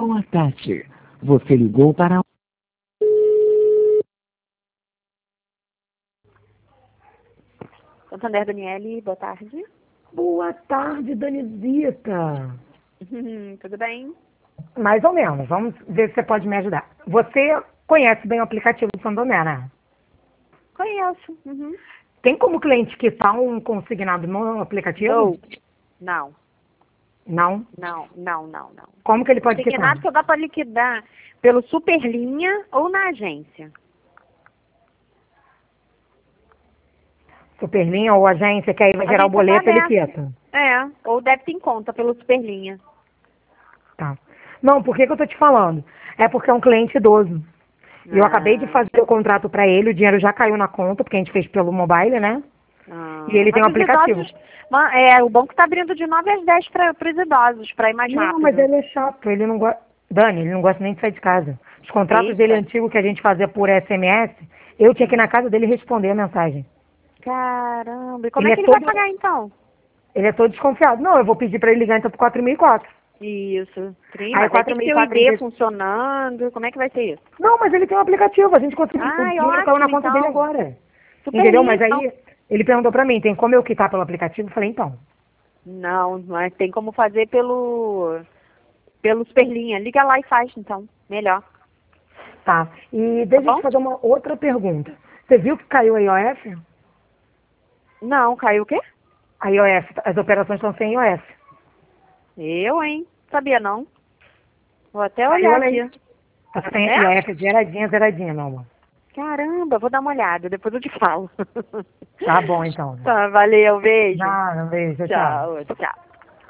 Boa tarde. Você ligou para... Santander Daniele, boa tarde. Boa tarde, Danizita. Tudo bem? Mais ou menos. Vamos ver se você pode me ajudar. Você conhece bem o aplicativo do Santander, né? Conheço. Tem como cliente quitar um consignado no aplicativo? Não. Não? Não. Como que ele pode quitar? Consignado só dá para liquidar pelo Superlinha ou na agência. Superlinha ou agência, que aí vai gerar o Agência tá boleto, ele aberta. quita. Ou débito em conta pelo Superlinha. Tá. Não, por que eu tô te falando? É porque é um cliente idoso. E eu acabei de fazer o contrato pra ele, o dinheiro já caiu na conta, porque a gente fez pelo mobile, né? E ele tem um Mas os aplicativo. idosos, o banco está abrindo de 9 às 10 para os idosos, para ir mais Não, rápido. mas ele é chato, ele não gosta. Dani, ele não gosta nem de sair de casa. Os contratos dele Eita. antigos que a gente fazia por SMS, eu tinha que ir na casa dele responder a mensagem. Caramba, e como Ele é é que ele todo- vai pagar então? Ele é todo desconfiado. Não, eu vou pedir pra ele ligar então pro 4004. Isso. Aí, Mas aí tem que ter o 4004 ID funcionando. Como é que vai ser isso? Não, mas ele tem um aplicativo, a gente conseguiu. O Ai, dinheiro caiu na ótimo, conta então. dele agora. Super Entendeu? lindo, Mas aí ele perguntou pra mim, tem como eu quitar pelo aplicativo? Eu falei, então. Não, mas tem como fazer pelo Superlinha. Liga lá e faz, então. Melhor. Tá. E deixa eu bom? te fazer uma outra pergunta. Você viu que caiu a IOF? Não, caiu o quê? A IOF, as operações estão sem IOF. Eu, hein? Sabia não. Vou até Caiu olhar a lei. aqui. Tá sem É? IOF zeradinha, meu amor. Caramba, vou dar uma olhada, depois eu te falo. Tá bom, então. Tá, valeu, beijo. Nada, um beijo, tchau. Tchau.